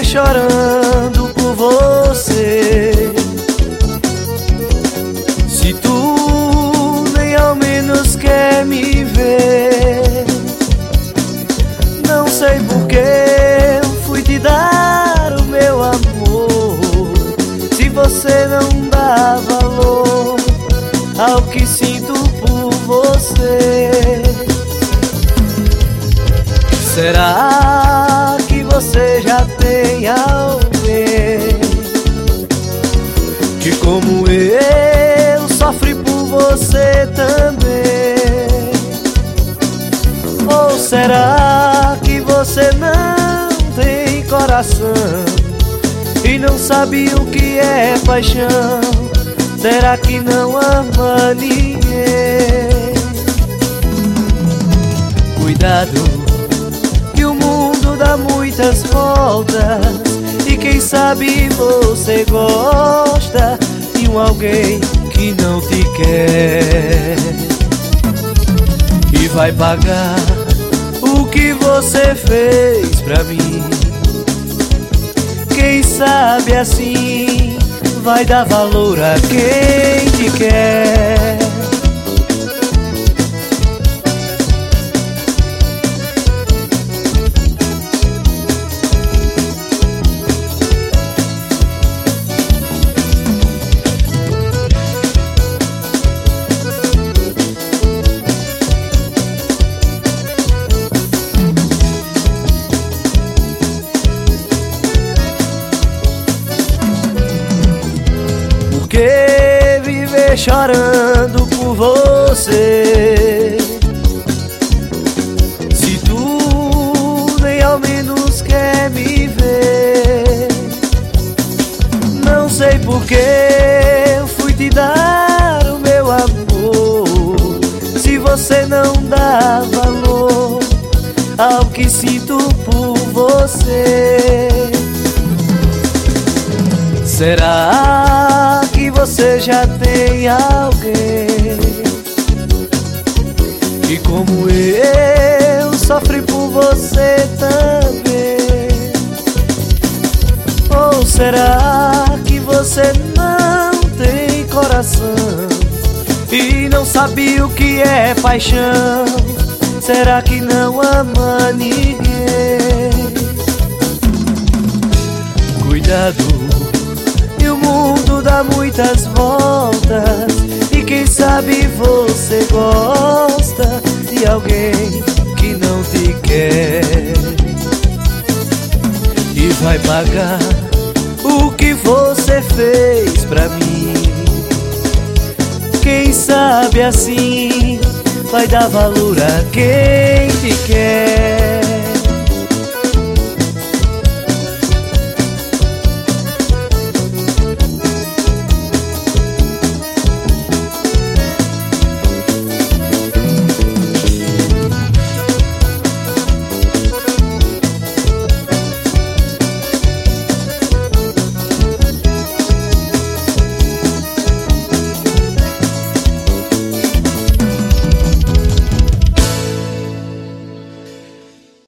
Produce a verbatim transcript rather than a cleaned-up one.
viver chorando por você, se tu nem ao menos quer me ver? Não sei por que eu fui te dar o meu amor, se você não dá valor ao que sinto por você. Será que você já tem alguém que, como eu, sofre por você também? Ou será que você não tem coração e não sabe o que é paixão? Será que não ama ninguém? Cuidado, que o mundo dá muitas voltas, e quem sabe você gosta de um alguém que não te quer e vai pagar o que você fez pra mim. Quem sabe assim vai dar valor a quem te quer. Que viver chorando por você, se tu nem ao menos quer me ver? Não sei por que eu fui te dar o meu amor, se você não dá valor ao que sinto por você. Será que você já tem alguém que, como eu, sofre por você também? Ou será que você não tem coração e não sabe o que é paixão? Será que não ama ninguém? Cuidado, o mundo dá muitas voltas, e quem sabe você gosta de alguém que não te quer e vai pagar o que você fez pra mim. Quem sabe assim vai dar valor a quem te quer.